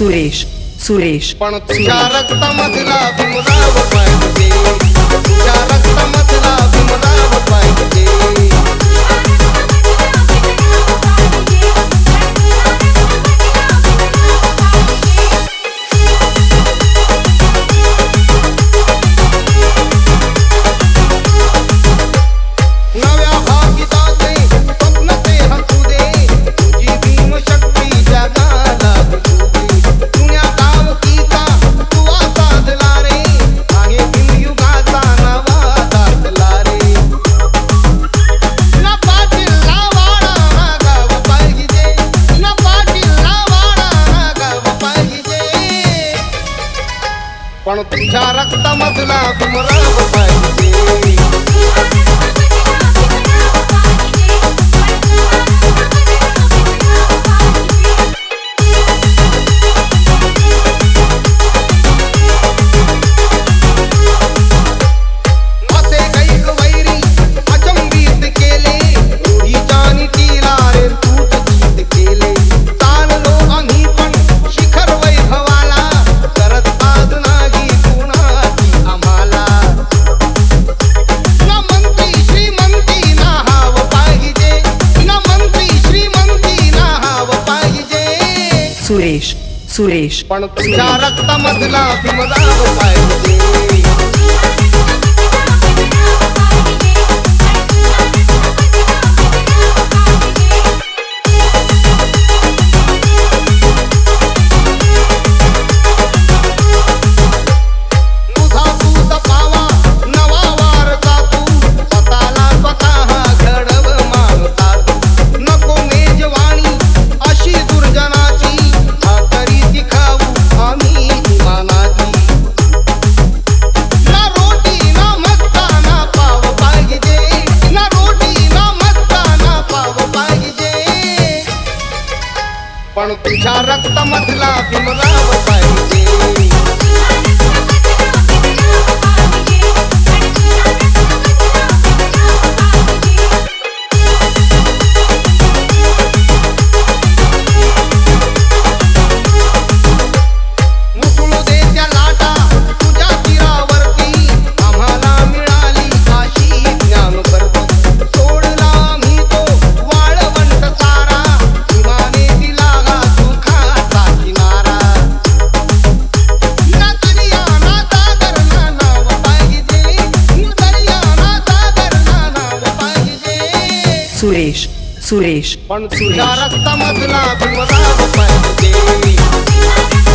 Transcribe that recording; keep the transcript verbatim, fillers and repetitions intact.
सुरेश सुरेश पण तुझ्या रक्तामधला भीमराव पाहिजे, तुझ्या रक्तामधला भीमराव पाहिजे. नव्या भागीदाचे स्वप्न ते हसू दे, तुझी भीमशक्ती जगाला दिसू दे. जुन्या गावकीचा तुवा साधला रे, आहे भीमयुगाचा नवा दाखला रे. न पाटीलला वाडा गाव पाहिजे, न पाटीलला वाडा गाव पाहिजे. पण तुझ्या रक्तामधला भीमराव पाहिजे. सुरेश सुरेश पण तुझ्या रक्तामधला भीमराव पाहिजे. पण तुझ्या रक्तामधला भीमराव पाहिजे. मुसळू दे त्या लाटा तुझ्या तीरावरती, आम्हाला मिळाली अशी ज्ञानभरती. सोडला आम्ही तो वाळवंट सारा, इमाने दिला हा सुखाचा किनारा. ना दर्या ना सागर ना नाव पाहिजे, ना दर्या ना सागर ना नाव पाहिजे. सुरेश सुरेश पण तुझ्या रक्तामधला भीमराव पाहिजे.